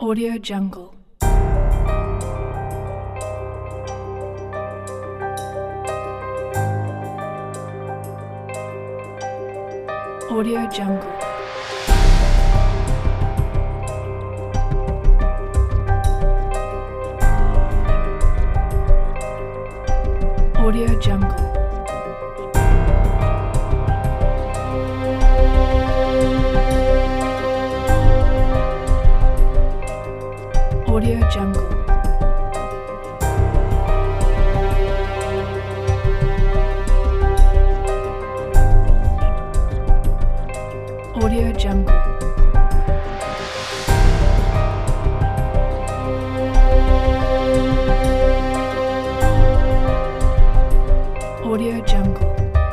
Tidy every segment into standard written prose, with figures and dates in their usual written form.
Audio Jungle. Audio Jungle. Audio Jungle. Audio Jungle. Audio Jungle. Audio Jungle.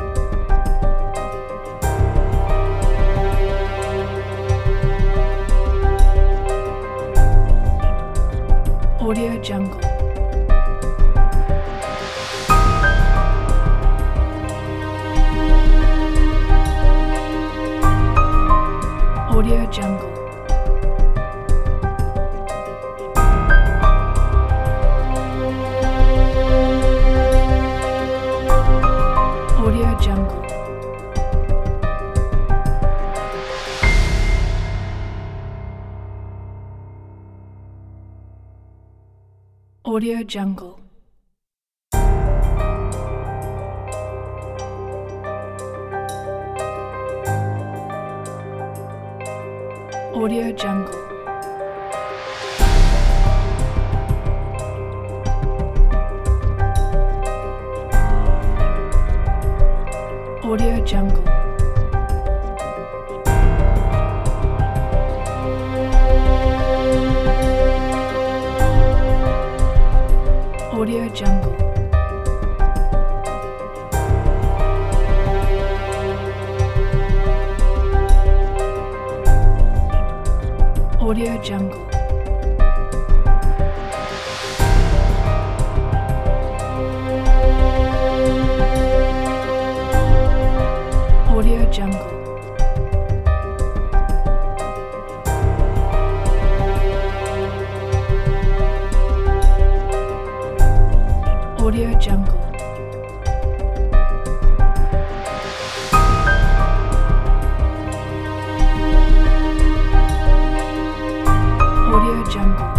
Audio Jungle. Audio Jungle. Audio Jungle. Audio Jungle. Audio Jungle. Audio Jungle. Audio Jungle. Audio Jungle. Audio Jungle. Audio Jungle. Audio Jungle.